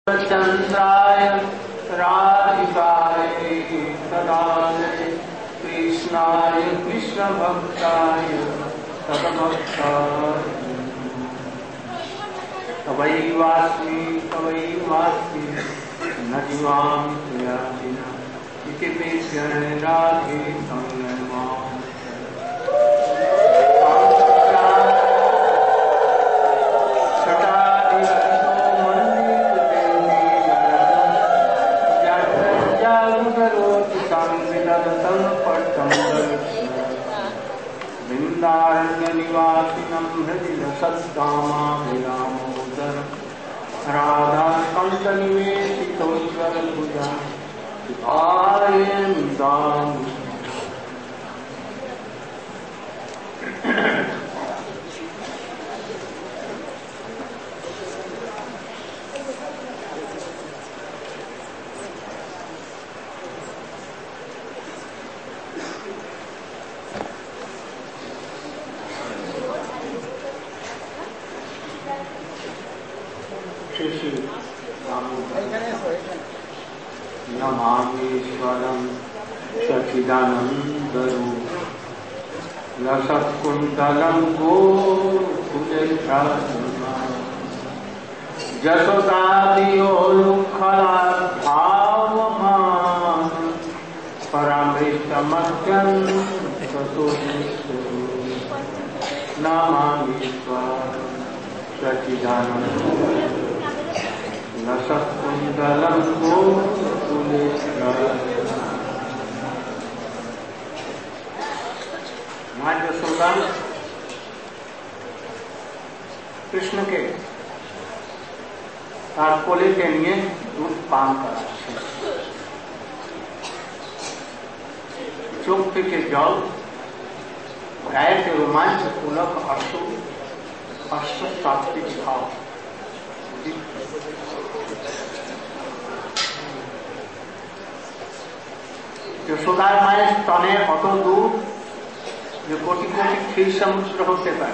चंद्राय राधिकाय तदालय कृष्णाय कृष्ण भक्ताय तदभक्ताय तवैवास्मि न जीवां याचिना इति पेष्यन् राधे संयमाम् निवासिनं हृदय सत्कामाभिरामोदर राधा कंठ निवेशितोज्ज्वल भुजा नमामीश्वरं सच्चिदानन्दरूपं लसत्कुण्डलं गोकुलेन्द्रं यशोदादियोरुखलाद्भावमानं परमेष्टमत्यन्तसुरेश्वरं नमामीश्वरं सच्चिदानन्दरूपं लसत्कुण्डलं माँ यशोदा कृष्ण के तार कोले के लिए दूध पान करा चुप के जल गाय के रोमांच पूलक अष्ट सात्विक भाव यशोदार माয়ের স্তনে অত দুধ যে কোটি কোটি ক্ষীর সমুদ্র হতে পারে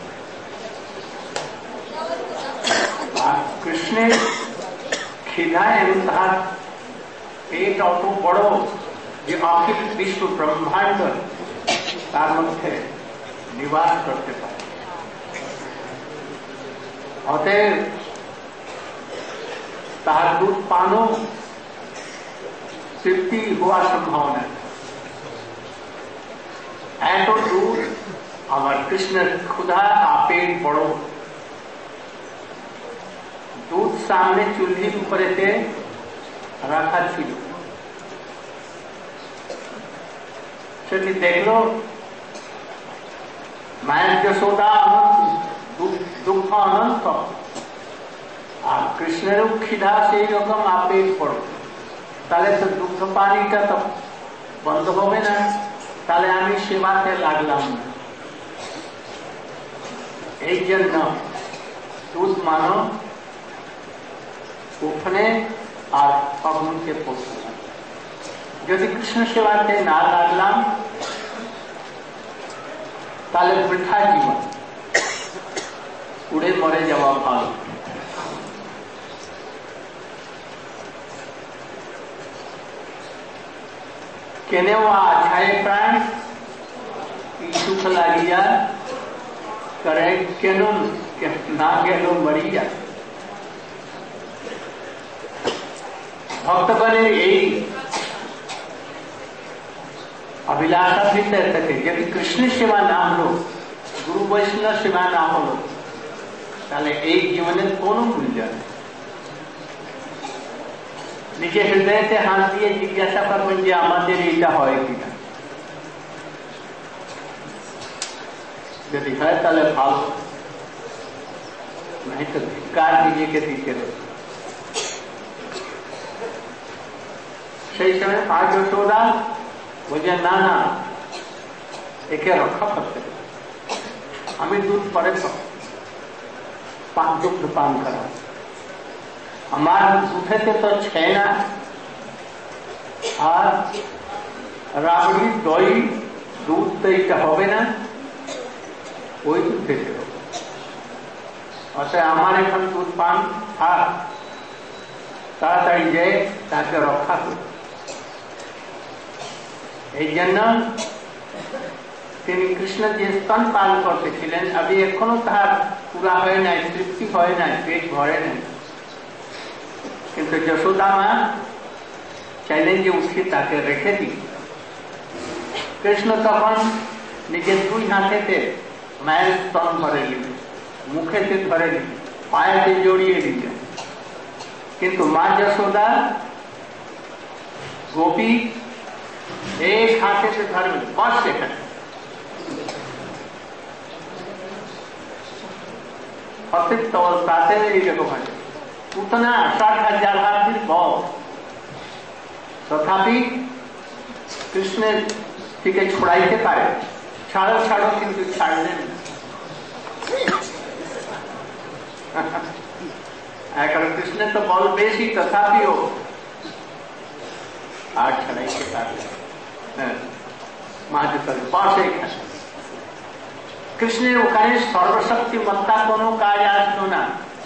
আর কৃষ্ণের খিদায় এবং তার পেট অত বড় যে অখিল বিশ্ব ব্রহ্মাণ্ড তার মধ্যে নিবাস করতে পারে অতএব তার দুধ পানও তৃপ্তি হওয়ার সম্ভাবনা এত দূর আমার কৃষ্ণের ক্ষুধা আপেল বড় দুধ সামনে চুল্লির উপরেতে রাখা ছিল সেটি দেখলো মায়ের যশোদা দুঃখ অনন্ত আর কৃষ্ণেরও খিদা সেই রকম আপেল বড় তাহলে তো দুগ্ধ পানিটা তো বন্ধ হবে না তাহলে আমি সেবাতে লাগলাম না এই জন্য দুধ মানো ওখানে আর অগ্নিকে পড়ছিলাম যদি কৃষ্ণ সেবাতে না লাগলাম তাহলে বৃথা জীবন উড়ে মরে যাওয়া ভালো केने आछाए प्राण सुख लागिया करे केनो ना गेलो मरिया भक्तगणের এই अभिलाषा ভিতরে থাকে যদি কৃষ্ণ সেবা না হলো গুরু বৈষ্ণব সেবা না হলো তাহলে এই জীবনের কোনো মূল্য নেই নিজে হৃদয়তে হাত দিয়ে জিজ্ঞাসা করবেন যে আমাদের এটা হয় কিনা যদি হয় তাহলে ভালো नहीं तो धिक्कार নিজেকে দিতে হবে সেই সময় মা যশোদা বলছে না না একে রক্ষা করতে আমি দুধ পরে দুগ্ধ পান করা আমার দুধেতে তো छेना আর রাবড়ি দই দুধ তো এটা হবে না ওই দুধেতে হবে অতএব আমার এখন দুধ পান থাক তাড়াতাড়ি যে তাকে রক্ষা করবে। এই জন্য তিনি কৃষ্ণ যে স্তনপান করতেছিলেন, আবি এখনো তার পুরা হয় নাই, তৃপ্তি হয় নাই, পেট ভরে নাই, কিন্তু যশোদা মা চাইলেন যে উঠে তাকে রেখে দিই। কৃষ্ণ তখন নিজের দুই হাতেতে মায়ের স্তন ধরে নিলেন, মুখেতে ধরে নিলেন, পায়েতে জড়িয়ে দিলেন, কিন্তু মা যশোদা গোপী एक हाथे से धर्म बस सेकंड अतिरिक्त अवस्थाते उतना 60,000 हाथी बहुत, तथापि कृष्ण থেকে ছড়াইতে পারে, ছাড়ো ছাড়ো কিন্তু ছাড়লেন। এখন কৃষ্ণের তো বল বেশি, তথাপিও আর ছাড়াইতে পারলেন। পাশে কৃষ্ণের ওখানে সর্বশক্তিমত্তা কোনো কাজ আসলো না।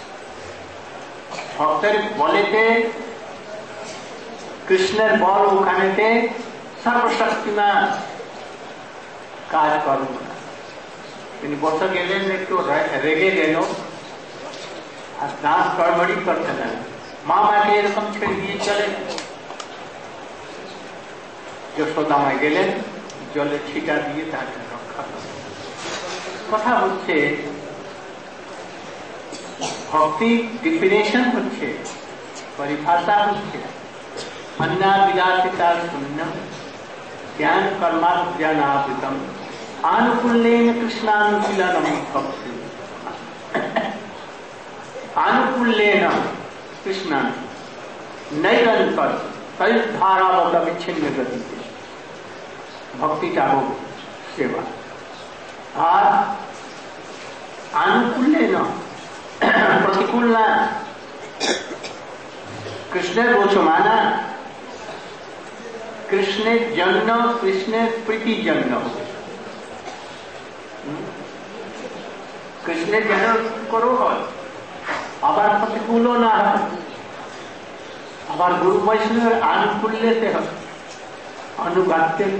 ভক্তের বলেতে কৃষ্ণের বল ওখানেতে সর্বশক্তিমান কাজ করল না। তিনি বসে গেলেন, একটু রেগে গেল আর ডান্স গড়বড়ি করতে লাগলেন। মা মাকে এরকম ছেড়ে দিয়ে চলে যশোদামায় গেলেন, জলে ছিটা দিয়ে তাকে রক্ষা করলেন। কথা হচ্ছে ভক্তি ডিফিনেশন হচ্ছে, পরিভাষা হচ্ছে अन्ना विलासिता शून्यम ज्ञान कर्माज्ञानावृतम आनुकूल्येन कृष्णानुशीलनम भक्ति। आनुकूल्येन कृष्णान नैरंतर कई धारावत विच्छिन्न गति भक्ति का हो सेवा। और आनुकूल्येन प्रतिकूल न, कृष्ण रोचमाना, कृष्ण जन्म, कृष्ण प्रीति जन्म, कृष्ण जन्म करो আবার প্রতিকূলও না হয়, আবার গুরু বৈষ্ণবের আনুকূল্যতে হয়, अनुगत्यते।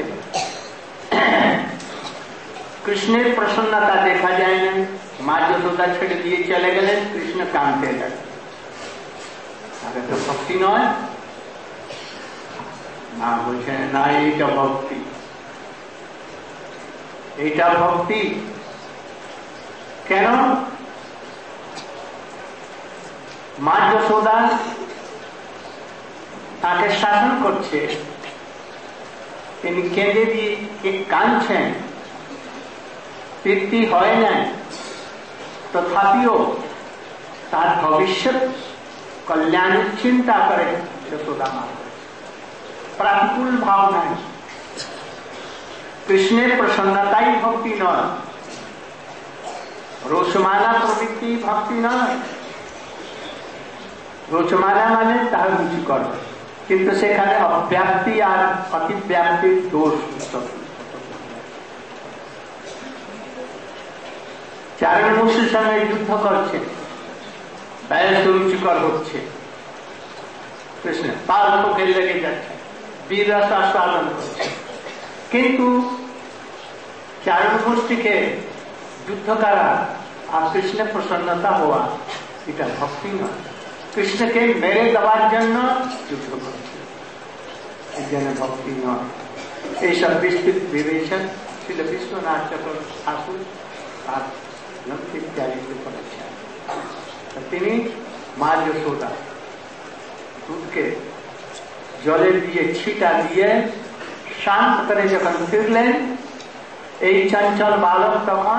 কৃষ্ণের প্রসন্নতা দেখা যায় না, মা যশোদা ছেড়ে দিয়ে চলে গেলেন, কৃষ্ণ কাঁদতে লাগলেন। আগে তো ভক্তি নয় না, বলছেন না এইটা ভক্তি, এইটা ভক্তি। কেন? মা যশোদা তাকে শাসন করছে, তিনি কেঁদে দিয়ে কাঁদছেন, তৃপ্তি হয় না, তথাপিও তার ভবিষ্যৎ কল্যাণের চিন্তা করে যশোদা মা, প্রাতিকূল ভাব নাই। কৃষ্ণের প্রসন্নতাই ভক্তি নয়, রোচমানা প্রবৃত্তি ভক্তি নয়। রোচমানা মানে তার রুচি করে, কিন্তু সেখানে অব্যাপ্তি আর অতিব্যাপ্তির দোষ। চারণ মুসির সঙ্গে যুদ্ধ করছে, ব্যস্ত রুচিকর হচ্ছে, কৃষ্ণ তার মুখে লেগে যাচ্ছে, বীর রস আস্বাদন করছে, কিন্তু চারণ গোষ্ঠীকে যুদ্ধ করা আর কৃষ্ণ প্রসন্নতা হওয়া এটা ভক্তি নয়। কৃষ্ণকে মেরে দেওয়ার জন্য যুদ্ধ করছে, এই জন্য ভক্তি নয়। এইসব বিস্তৃত বিবেচন ছিল বিশ্বনাথ চক্রবর্তী ঠাকুর আর ইত্যাদিতে করেছেন। তিনি মা যশোদা দুধকে জলে দিয়ে ছিটা দিয়ে শান্ত করে যখন ফিরলেন, এই চঞ্চল বালক তখন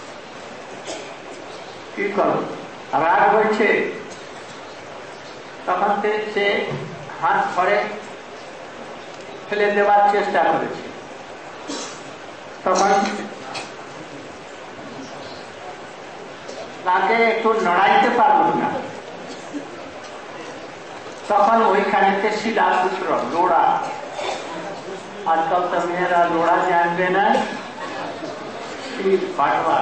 কি করো, রাগ হয়েছে, তখন সে হাত ধরে ফেলে দেওয়ার চেষ্টা করেছে। তখন তাকে একটু নড়াইতে পারল না, তখন ওইখানেতে শিলাপুত্র লোড়া, আজকাল তো মেয়েরা লোড়া জানবে না, শিল পাটবা,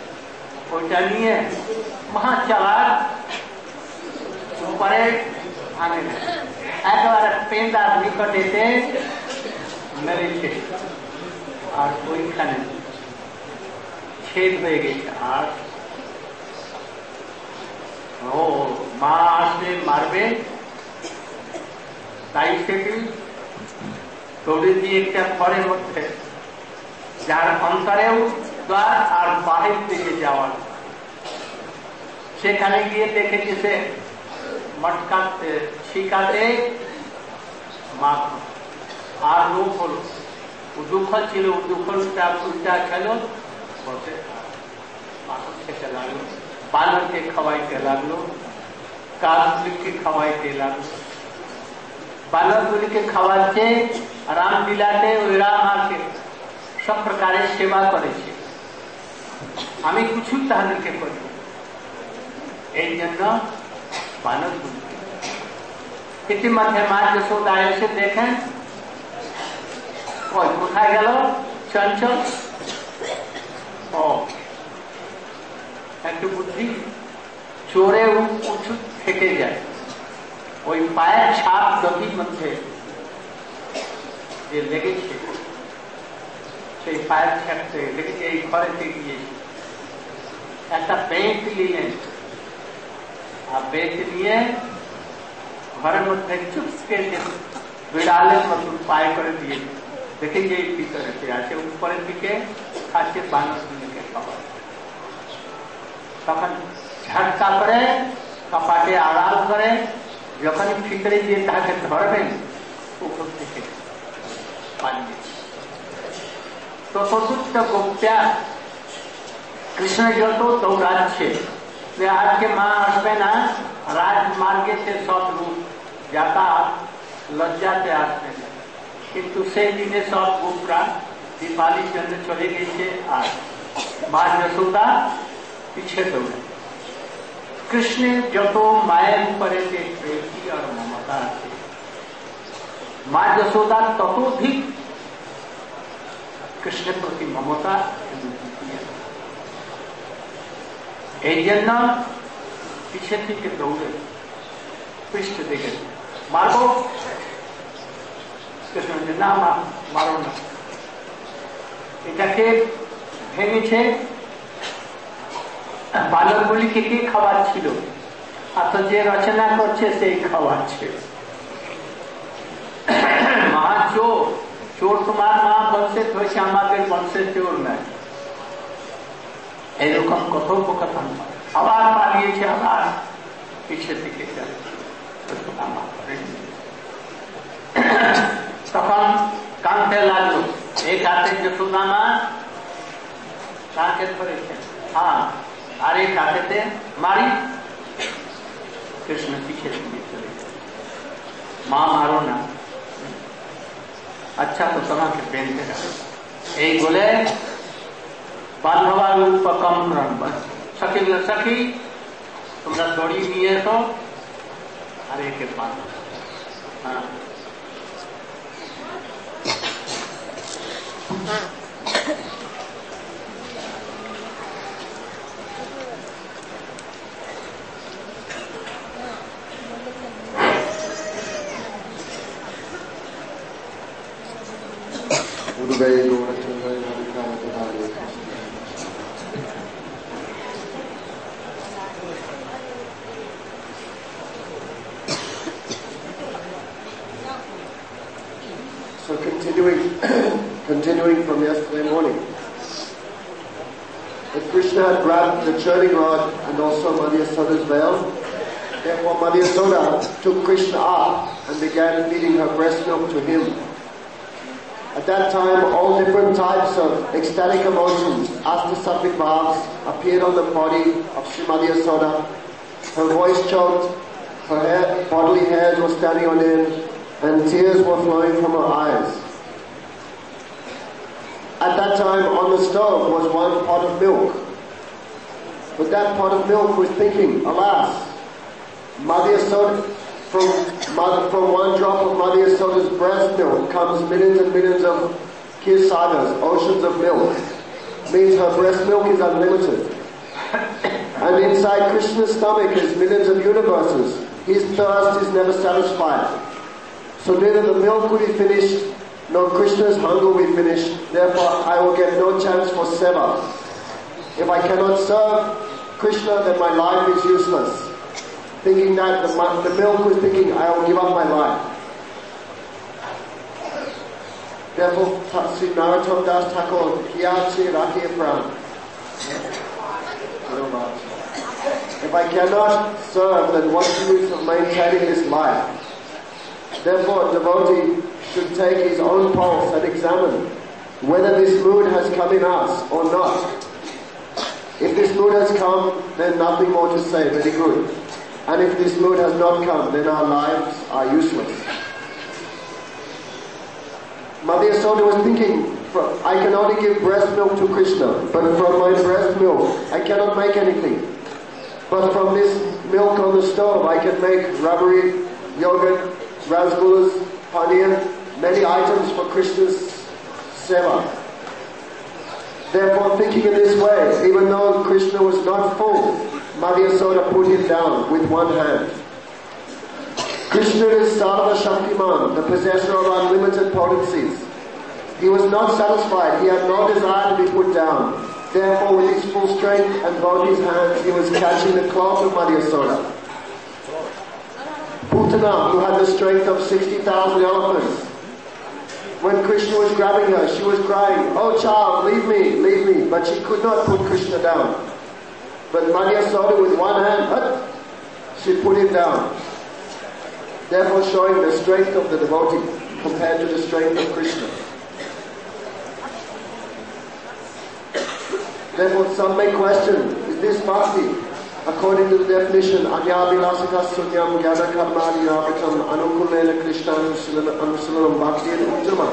ওইটা নিয়ে মহা চালাক উপরে ভাঙে না, একেবারে পেন্দার নিকটেতে মেরেছে আর ওইখানে ছেদ হয়ে গেছে। আর ও মা আসবে মারবে, তাই সেটি দৌড়ে দিয়ে একটা ঘরের মধ্যে, যার অন্তরেও দ্বার আর বাহির দিকে যাওয়ার, সেখানে গিয়ে দেখেছে সে মটকাতে শিকাতে মা আর লোক হলো, দুঃখ ছিল, দুঃখটা উল্টা খেলো, বসে মাখন খেতে লাগলো, বানরকে খাওয়াইতে লাগলো, কাজগুলিকে খাওয়াইতে লাগলো। বানরগুলিকে খাওয়াচ্ছে, রামলীলাতে ওই রাম মাকে সব প্রকারের সেবা করেছে, আমি কিছু তাদেরকে করি, এই জন্য বানরগুলি। ইতিমধ্যে মা যশোদা এসে দেখেন ওই কোথায় গেল চঞ্চল, ও একটু বুদ্ধি, চোরে উঁচু থেকে যায়, ওই পায়ের ছাপ দধির মধ্যে যে লেগেছে, সেই পায়ের ছাপ থেকে লেগেছে, এই ঘরেতে গিয়েছে, একটা বেঁট নিলেন, আর বেঁট নিয়ে ঘরের মধ্যে চুপকে বিড়ালের মতো পায়ে করে দিয়ে দেখে যে ভিতরে আছে, উপরের দিকে খাচ্ছে বানরগুলিকে খাবার। তখন ঝটকা করে কপাটে আড়াল করে, যখন ভিতরে গিয়ে তাকে ধরবেন, উপর থেকে পালিয়ে। তো চতুর্থ গোপ্যা কৃষ্ণ যত দৌড়াচ্ছে যে আজকে মা আসবে না, রাজমার্গে সে সব রূপ যাতায়াত লজ্জাতে আসবে না, কিন্তু সেই দিনে সব গোপরা দীপালির জন্য চলে গেছে, আর মা যশোদা পিছিয়ে দৌড়ে। কৃষ্ণের যত মায়ের উপরে যে প্রেমী আর মমতা আছে, মা যশোদার ততোধিক কৃষ্ণের প্রতি মমতা। এই জন্য পিছের দিকে দৌড়ে, পৃষ্ঠ দিকে মারব, কৃষ্ণ না মারো না, এটাকে ভেঙেছে। বানরগুলিকে কে খাওয়াচ্ছিল? আর তো যে রচনা করছে সেই খাওয়াচ্ছে। মা চোর, চোর তোমার মা বংশের হয়েছে, আমাদের বংশের চোর নাই, এরকম কথোপকথন। আবার পালিয়েছে, আবার পিছের দিকে যাচ্ছে। তখন কাঁদতে লাগলো, এই কাঁদে যশোদা মা কাঁদতে ধরেছেন, হ্যাঁ, আর এই কাঁদেতে মারি। কৃষ্ণ পিছের দিকে চলে গেছে, মা মারো না, আচ্ছা তো তোমাকে বেঁধে রাখো, এই বলে বান্ধবা রূপকম সখী সখী তোমরা দড়ি নিয়ে এসো, আর একে বাঁধো। হ্যাঁ, So continuing from yesterday morning, that Krishna had grabbed the churning rod and also Mother Yasoda's veil. Therefore Mother Yasoda took Krishna up and began feeding her breast milk to him. At that time, all different types of ecstatic emotions, Asta-sattvic bhavs, appeared on the body of Srimati Yasoda. Her voice choked, her bodily hairs were standing on end, and tears were flowing from her eyes. At that time, on the stove was one pot of milk. But that pot of milk was thinking, alas, Mother Yasoda, from one drop of Mother Yasoda's breast milk comes millions and millions of Kirsagas, oceans of milk. Means her breast milk is unlimited. And inside Krishna's stomach is millions of universes, his thirst is never satisfied. So neither the milk will be finished, nor Krishna's hunger will be finished. Therefore, I will get no chance for seva. If I cannot serve Krishna, then my life is useless. Thinking that the milk was thinking, I will give up my life. Therefore, Sri Narottam Das Thakur, Kiyachi Rakhi Pran. If I cannot serve, then what's the use of maintaining this life? Therefore, a devotee should take his own pulse and examine whether this mood has come in us or not. If this mood has come, then nothing more to say, very good. And if this mood has not come, then our lives are useless. Mother Yasoda was thinking, I can only give breast milk to Krishna, but from my breast milk I cannot make anything. But from this milk on the stove I can make rabri, yogurt, rasgullas, paneer, many items for Krishna's seva. Therefore, thinking in this way, even though Krishna was not full, Mother Yasoda put him down with one hand. Krishna is Sarva Shaktiman, the possessor of unlimited potencies. He was not satisfied, he had no desire to be put down. Therefore, with his full strength and both his hands, he was catching the cloth of Mother Yasoda. Putana, who had the strength of 60,000 elephants, when Krishna was grabbing her, she was crying, "Oh child, leave me, leave me." But she could not put Krishna down. But Mother Yasoda, with one hand, she put him down. Therefore showing the strength of the devotee compared to the strength of Krishna. Therefore some may question, is this bhakti? According to the definition, Anyabhilasaka sunyam gyana karmani yavatam anukulena krishna anusulanam bhakti and uttama.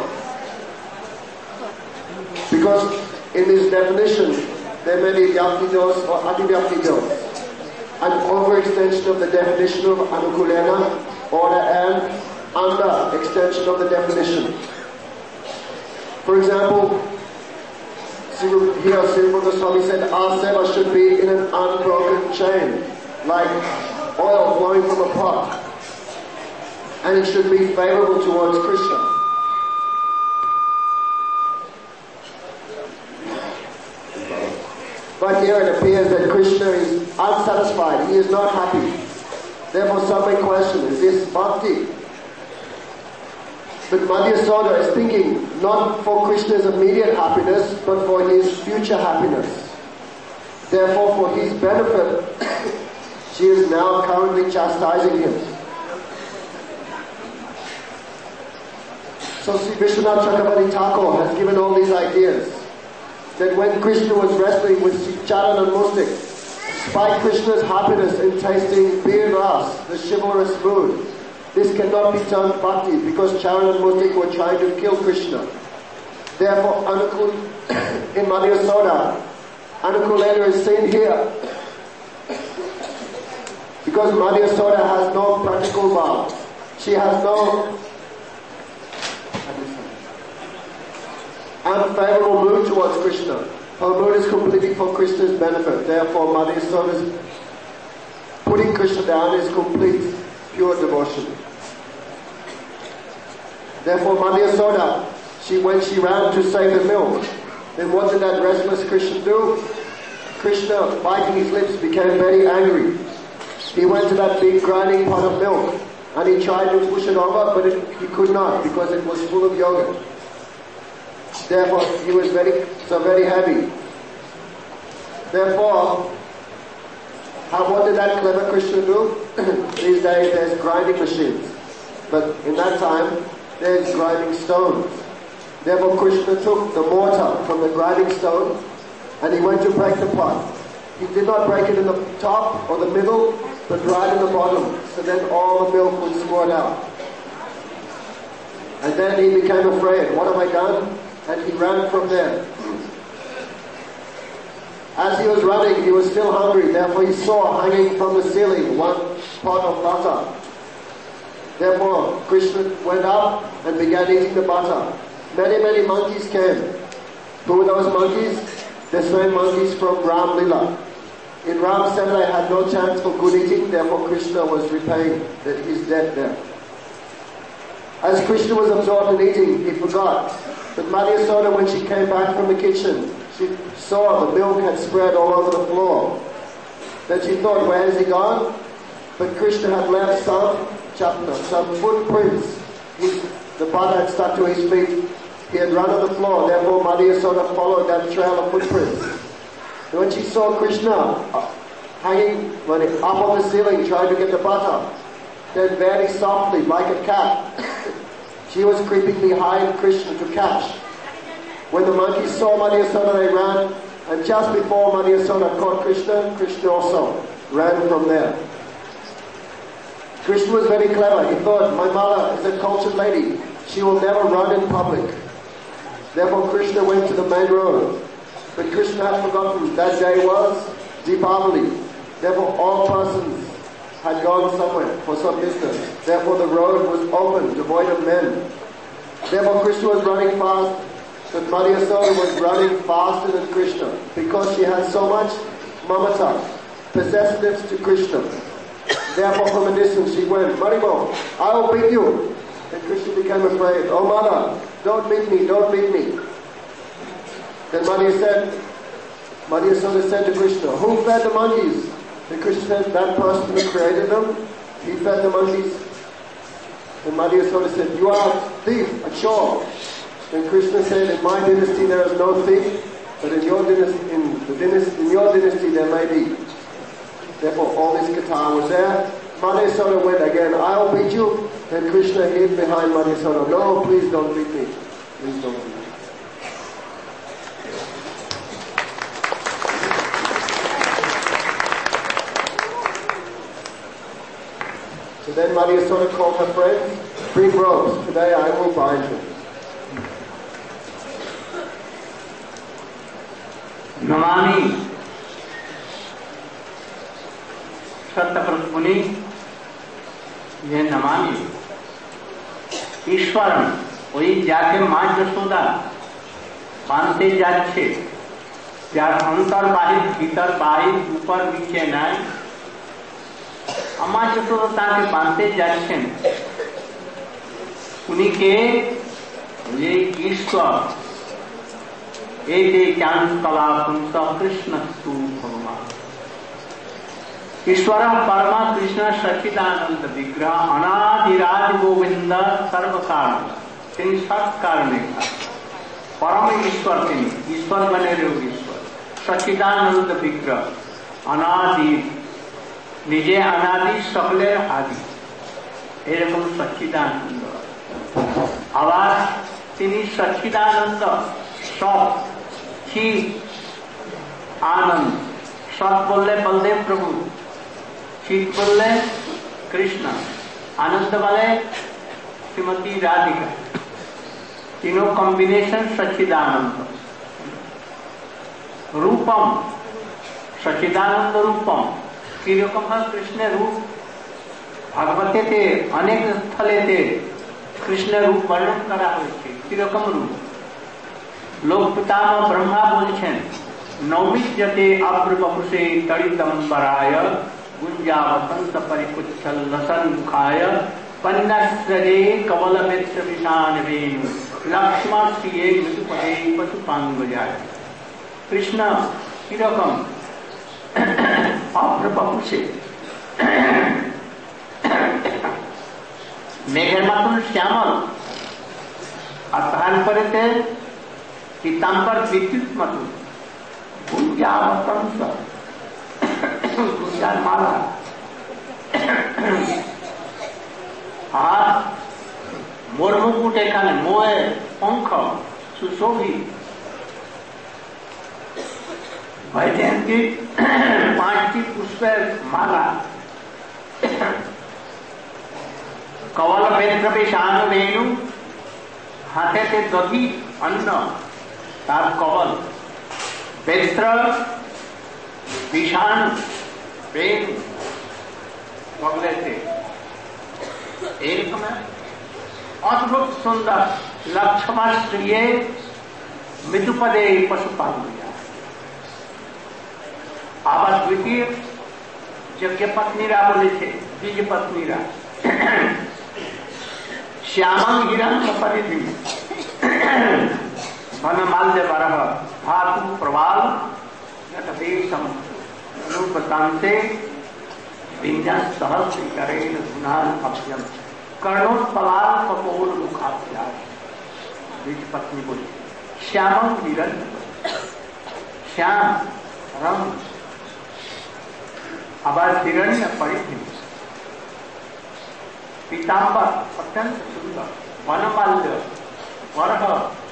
Because in this definition, there may be vyapti dos or adivyapti dos. An overextension of the definition of anukulena, order, and under extension of the definition. For example, here Sri Goswami said, our seva should be in an unbroken chain, like oil flowing from a pot. And it should be favorable towards Krishna. But here it appears that Krishna is unsatisfied, he is not happy. Therefore some may question, is this bhakti? But Mother Yasoda is thinking not for Krishna's immediate happiness, but for his future happiness. Therefore, for his benefit, she is now currently chastising him. So Sri Vishwanath Chakravarti Thakur has given all these ideas. That when Krishna was wrestling with Charan and Mustik, despite Krishna's happiness in tasting beer ras, the chivalrous mood, this cannot be termed bhakti because Charan and Mustik were trying to kill Krishna. Therefore, in Mother Yasoda, Anukulena is seen here. Because Mother Yasoda has no practical vow. She has no unfavorable mood towards Krishna. Her mood is completely for Krishna's benefit. Therefore, Mother Yasoda's putting Krishna down is complete, pure devotion. Therefore, Mother Yasoda, when she ran to save the milk, then what did that restless Krishna do? Krishna, biting his lips, became very angry. He went to that big grinding pot of milk and he tried to push it over, but he could not because it was full of yogurt. Therefore, he was very heavy. Therefore, what did that clever Krishna do? These days there's grinding machines. But in that time, there's grinding stones. Therefore, Krishna took the mortar from the grinding stone and he went to break the pot. He did not break it in the top or the middle, but right in the bottom. So then all the milk would squirt out. And then he became afraid. What have I done? And he ran from there. As he was running, he was still hungry. Therefore, he saw hanging from the ceiling one pot of butter. Therefore, Krishna went up and began eating the butter. Many, many monkeys came. Who were those monkeys? The same monkeys from Ram Lila. In Ram Saturday had no chance for good eating, therefore Krishna was repaying his debt there. As Krishna was absorbed in eating, he forgot that Mother Yasoda, when she came back from the kitchen, she saw the milk had spread all over the floor. Then she thought, where has he gone? But Krishna had left some footprints. The butter had stuck to his feet. He had run on the floor, therefore Mother Yasoda followed that trail of footprints. And when she saw Krishna hanging up on the ceiling trying to get the butter, then very softly, like a cat, she was creeping behind Krishna to catch. When the monkeys saw Mother Yasoda, they ran, and just before Mother Yasoda caught Krishna, Krishna also ran from there. Krishna was very clever. He thought, my mother is a cultured lady. She will never run in public. Therefore Krishna went to the main road. But Krishna had forgotten that day was Deepavali. Therefore all persons had gone somewhere for some business. Therefore the road was open, devoid of men. Therefore Krishna was running fast, but Mother Yasoda was running faster than Krishna because she had so much mamata, possessiveness to Krishna. Therefore from a distance she went, Maribo, I will beat you. And Krishna became afraid. Oh mother, don't beat me, don't beat me. Then Mother Yasoda said to Krishna, who fed the monkeys? And Krishna said, that person who created them, he fed the monkeys. And Mother Yasoda said, you are a thief, a chore. Then Krishna said, in my dynasty there is no thief, but in your dynasty there may be. Therefore all this katha was there. Mother Yasoda went again, I will beat you. Then Krishna hid behind Mother Yasoda, no, please don't beat me. Please don't beat me. So then Mother Yasoda called her friends, bring ropes, today I will bind you. Namami Sattaprut Muni, ये नमामि ईश्वरम ওই যাকে মা যশোদা বানতে যাচ্ছে, যার অন্তর বাহির ভিতর বাহির উপর নিচে নাই, মা যশোদা তাকে বানতে যাচ্ছেন, উনি কে? যে ঈশ্বর। এই যে চাঞ্চলা পুংস কৃষ্ণস্তু ভগবান ईश्वर परमा कृष्ण सच्चिदानंद विग्रह अनादिराज गोविंद सर्व कारण तीन सब कारण परम ईश्वर तीन ईश्वर बने रहो ईश्वर सच्चिदानंद विग्रह अनादि निजे अनादि सकले आदि एरकम सच्चिदानंद आवाज तीन सच्चिदानंद सब ही आनंद सब बोले बलदेव प्रभु, चित बोले कृष्ण, आनंद वाले श्रीमती राधिका, तीनों कॉम्बिनेशन सच्चिदानंद। रूपम सच्चिदानंद रूपम किरकम कृष्ण रूप भागवते थे अनेक स्थले थे कृष्ण रूप वर्णन करा হয়েছে কিরকম रूप लोक पितामह ब्रह्मा বলছেন नौमिज्यते अभ्रवपुषे तड़ितंबराय गुंजावसंत परिपुच्छल लसन्मुखाय पन्नस्रजे कमलमित्र विशान वेणु लक्ष्मण श्रिये मृदुपदे पशुपांगजाय। कृष्ण किरकम अभ्रवपुषे मेघेर मतन श्यामल और तार परेते पीताम्बर विद्युत मतन गुंजार माला हाथ मोर मुकुट एखाने मोए पंख सुशोभित वैजयंती पांचटी पुष्पेर माला कवल बेत्र विषाण वेणु हाथे ते दधी अन्न तार कवल बेत्र विषाणु वेणु बगले थे एक अद्भुत सुंदर लक्ष्मण श्रिये मृदुपदे पशुपांगजाय। बाबा द्वितीय यज्ञ पत्नीरा बोले थे, द्विज पत्नीरा। श्यामं हिरण्य परिधि वनमाल्य बरह धातु प्रवाल नटदेशम रूपतांते विन्यास सहस्र करेण गुणान अभ्यम कर्णोत्पलाल कपोल मुखाभ्यास। द्विज पत्नी बोली श्यामं हिरण्य, श्याम रंग, आवाज हिरण्य परिधि, पीताम्बर अत्यंत सुंदर, वनमाल्य वरह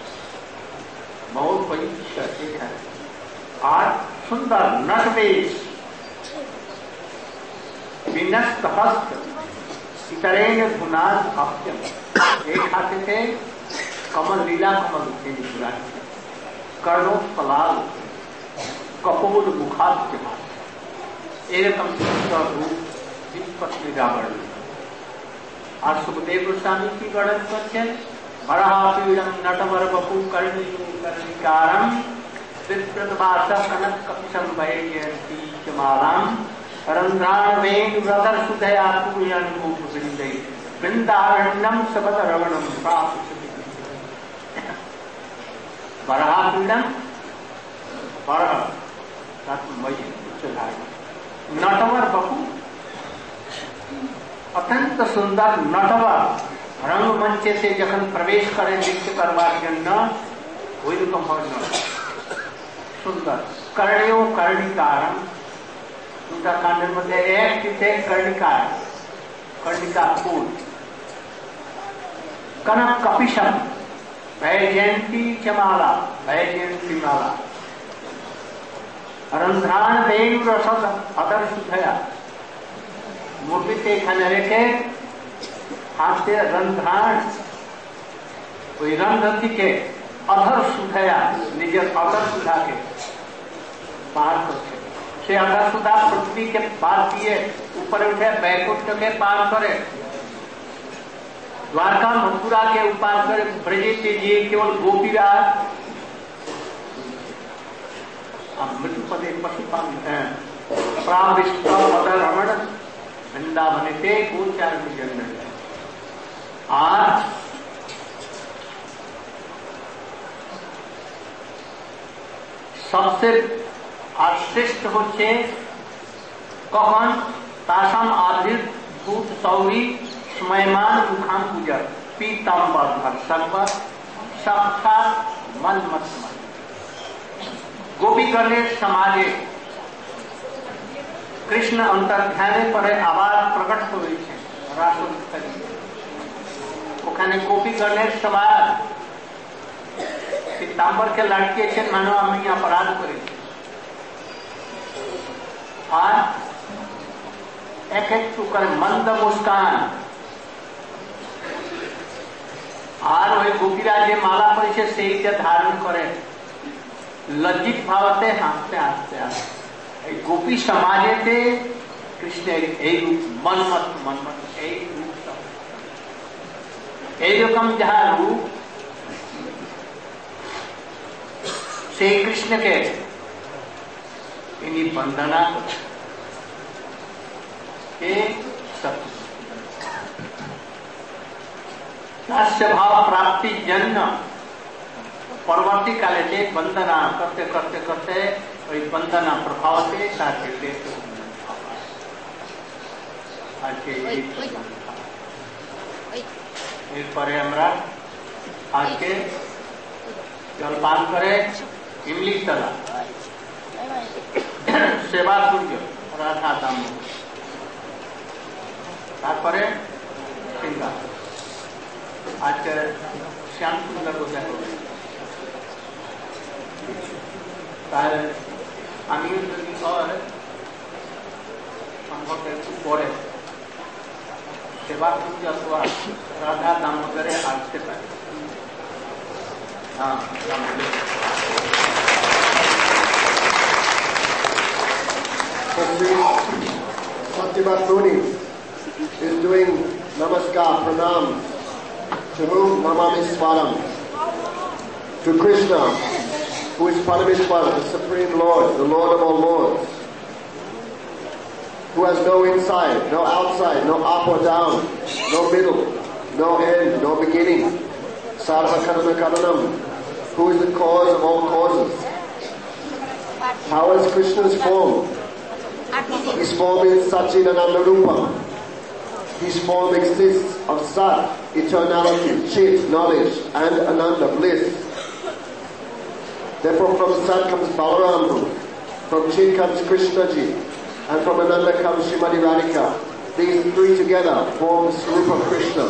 बहुत बड़ी एक है, और सुंदर नटवेश, विनस्त हस्त, इतरेण गुणान अभ्यम। एक हाथ से कमल लीला कमल के कर्णोत्पलाल कपोल मुखाभ्यास। एरकम सुंदर रूप पत्नी रावण। आज सुखदेव गोस्वामी की वर्णन करते हैं, बरापीड़म नटवर बपू कर्णिकारम विप्रतवास कनक कपिशम वैजयंती चमालाम रंध्राण वेण व्रतर सुधया पूयन रूप वृंदे वृंदारण्यम सबद रवणम प्राप्त। बरापीड़म बरह नटवर बपू अत्यंत सुंदर नटवर रंगमंच से जखन प्रवेश करे नृत्य करवार जन्य ओइरकम सुंदर कर्णयो कर्णिकारम। दूसरा कांड मध्ये एक तिथे कर्णिकार, कर्णिका फूल, कनक कपिशम वैजयंती चमाला, वैजयंती माला, रंध्रान देव रसद अदर सुधया। मूर्ति एखाने रेखे हाथ से रंध्रान कोई रंग के अधर सुधया, निज अधर सुधा के पार करते से अधर सुधा पृथ्वी के पार किए, ऊपर उठे बैकुंठ के पार करे, द्वारका मथुरा के उपार करे, ब्रजे के लिए केवल गोपीराज मृत्युपदे पशुपाल रमण वृंदावन से गोचार जन्म। आज सबसे श्रेष्ठ হচ্ছে কখন তাসাম আবির ভূত সৌরি স্ময়মান মুখাম পূজা पीताम्बर सर्व साक्षात मन मत मन। गोपी करने समाजे कृष्ण अंतर्ध्याने पर आवाज प्रकट हो रही है राष्ट्रपति ओखाने गोपी करने समाज पीताम्बर के लड़के से मानो हमें अपराध करे और एक एक टुकर मंद मुस्कान और वही गोपीराज माला परिचय से धारण करे लज्जित भावते हाँसते हाँसते हाँसते गोपी समाजे थे कृष्ण मनमत मनमत रकम जहाँ रूप से कृष्ण के इन्हीं वंदना के सत्य भाव प्राप्ति जन्म परवर्ती काले से वंदना करते करते करते वही वंदना प्रभाव से एरपरे हमरा आज के जलपान करे इमली तला सेवा सूर्य राधा दाम तारपरे सिंगार आज के श्याम सुंदर को देखो তার আমিও যদি হয় সম্পর্কে একটু পরে সেবা পূজা অথবা রাধা দামোদরে আসতে পারে। হ্যাঁ Satyavat Muni is doing namaskar pranam to whom Namami Swaram, to Krishna, who is Parameshwara, the Supreme Lord, the Lord of all Lords, who has no inside, no outside, no up or down, no middle, no end, no beginning. Sarva Karana Karanam, who is the cause of all causes. How is Krishna's form? His form is Satchidananda Rupam. His form exists of Sat, eternality, Chit, knowledge, and Ananda, bliss. Therefore from Sat comes Balaram, from Chit comes Krishnaji, and from Ananda comes Srimati Radhika. These three together form Swarupa Krishna.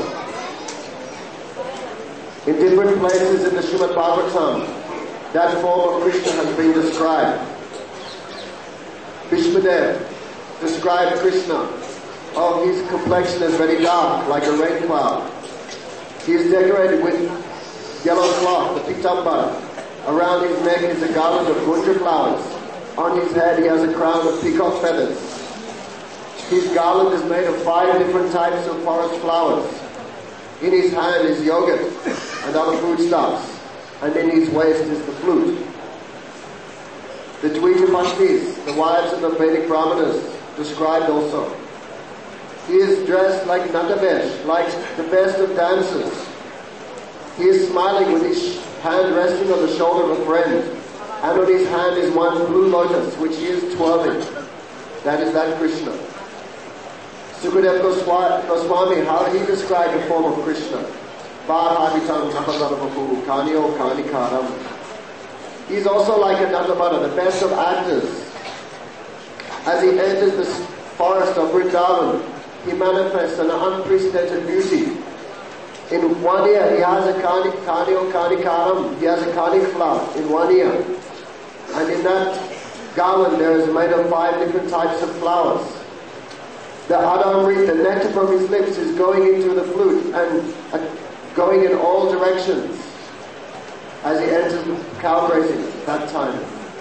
In different places in the Srimad Bhagavatam, that form of Krishna has been described. Bhishmadev described Krishna. Oh, his complexion is very dark, like a rain cloud. He is decorated with yellow cloth, the pitambara. Around his neck is a garland of gunja flowers. On his head he has a crown of peacock feathers. His garland is made of 5 different types of forest flowers. In his hand is yogurt and other foodstuffs, and in his waist is the flute. The Dvita the wives of the Vedic Brahmanas, described also. He is dressed like Natavesh, like the best of dancers. He is smiling with his hand resting on the shoulder of a friend, and on his hand is one blue lotus which he is twirling. That is that Krishna. Sukadeva Goswami, how he described the form of Krishna. Bharavitam Napasadavapu Kanyo Kanikaram. He is also like a Natamana, the best of actors. As he enters the forest of Vrindavan, he manifests an unprecedented beauty. In one ear he has a Kanyo Kanikaram, he has a kanik flower in one ear. And in that garland there is made of 5 different types of flowers. The Adamrit, the nectar from his lips, is going into the flute and going in all directions as he enters cow grazing that time.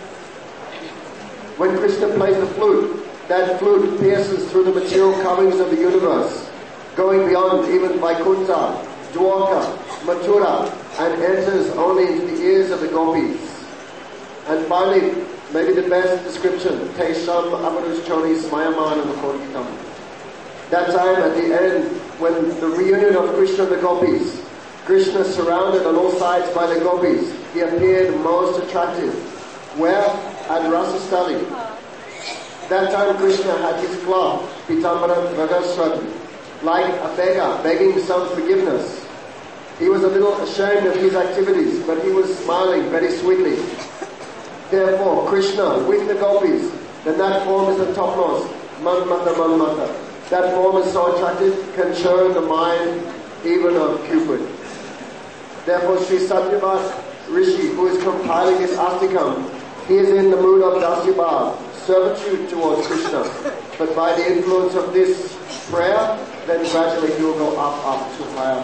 When Krishna plays the flute, that flute pierces through the material coverings of the universe, going beyond even Vaikuntha, Dwarka, Mathura, and enters only into the ears of the gopis. And finally, maybe the best description, Tesham Avarushchoni Smayaman Kodhitam. That time at the end, when the reunion of Krishna and the gopis, Krishna surrounded on all sides by the gopis, he appeared most attractive. Where? At Rasastali. That time Krishna had his cloth, Pitambara Vagasrad, like a beggar begging some forgiveness. He was a little ashamed of his activities, but he was smiling very sweetly. Therefore, Krishna with the gopis, then that form is the topmost, Manmata Manmata. That form is so attractive, can churn the mind even of Cupid. Therefore, Sri Satyavasa Rishi, who is compiling this Astikam, he is in the mood of Dasyabhav, servitude towards Krishna. But by the influence of this prayer, then gradually he will go up to higher.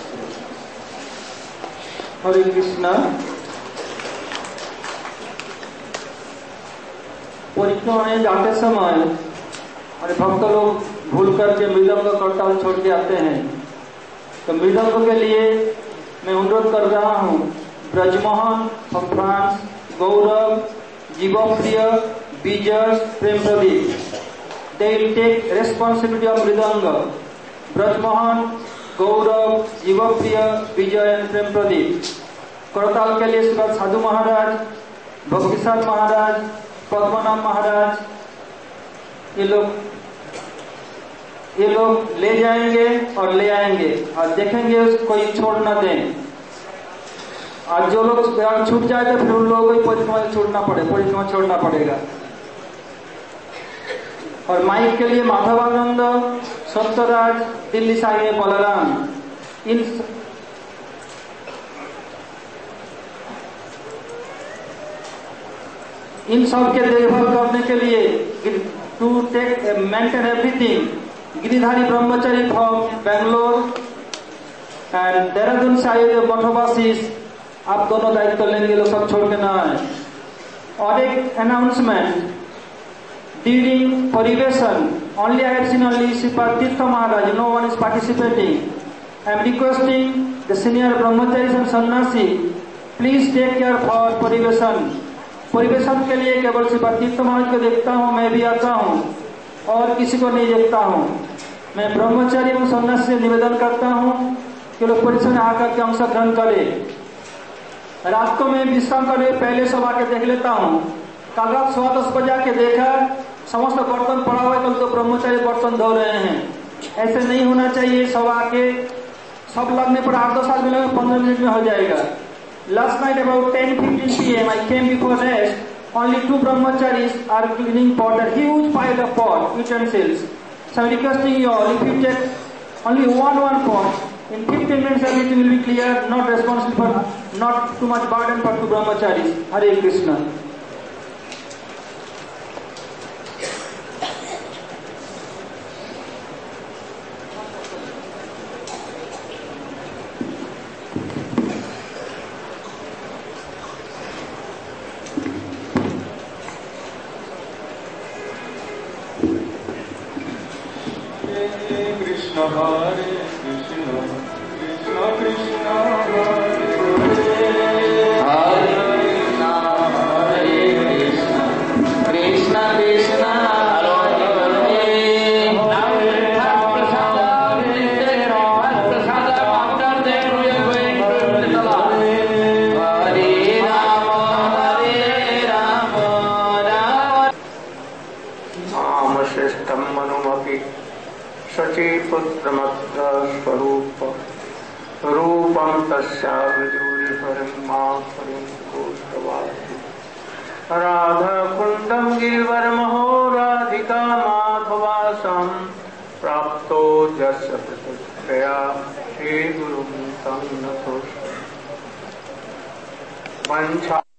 Hare Krishna. परीक्षा में जाते समय हमारे भक्त लोग भूल करके मृदंग करताल छोड़ के आते हैं, तो मृदंग के लिए मैं अनुरोध कर रहा हूँ Brajmohan from France, Gaurav, Jivapriya, Vijay, Prem Pradeep. They will take responsibility of mridanga. Brajmohan, Gaurav, Jivapriya, Vijay and Prem Pradeep. करताल के लिए श्रीमद साधु महाराज, भक्तिसार महाराज, पद्मनाभ महाराज, ये लोग ले जाएंगे और ले आएंगे और देखेंगे उसको कोई छोड़ न दें. और जो लोग छूट जाए तो फिर उन लोगों को परिक्रमा छोड़ना पड़ेगा. और माइक के लिए माधवानंद, सप्तराज, दिल्ली साई बलराम, इन सब के देखभाल करने के लिए to take maintain everything, Giridhari Brahmachari from Bangalore and Dehradun side मठवासीज, आप दोनों दायित्व लेंगे, लोग सब छोड़ के ना आए. और एक अनाउंसमेंट during परिवेशन, only I have seen only Sripad Tirtha Maharaj, no one is participating. I am requesting the senior brahmacharis and sannyasi, please take care for परिवेशन. परिवेशन के लिए केवल श्रीपाद तीर्थ महाराज को देखता हूँ, मैं भी आता हूँ. और किसी को नहीं देखता हूँ। मैं ब्रह्मचारी एवं सन्यासी से निवेदन करता हूँ कि लोग परिसर में आकर के अंशग्रहण करें। रात को मैं विश्राम करने पहले सब आके देख लेता हूँ। कल रात 10:15 बजे आके देखा समस्त बर्तन पड़ा हुआ है, कल तो ब्रह्मचारी बर्तन धो रहे हैं। ऐसे नहीं होना चाहिए। सब आके सब लगने पर 8-10 आदमी लगे 15 मिनट में हो जाएगा। Last night about 10:15 p.m. I came before rest. Only 2 brahmacharis are cleaning pot, a huge pile of pot utensils. So I'm requesting you all, if you take only one pot, in 15 minutes everything will be clear. Not responsible for, not too much burden for 2 brahmacharis. Hare Krishna. Krishna Hare Krishna Krishna Krishna Hare Hare Krishna Krishna सचीपुत्रमत्र स्वरूप रूपम तस्याभिजूरिहरिमाहरिकोष्ठवासी राधा कुंडम गिरिवरमहो राधिका माधवासम प्राप्तो जस्य प्रतिष्ठया श्री गुरुं तं नतोऽस्मि।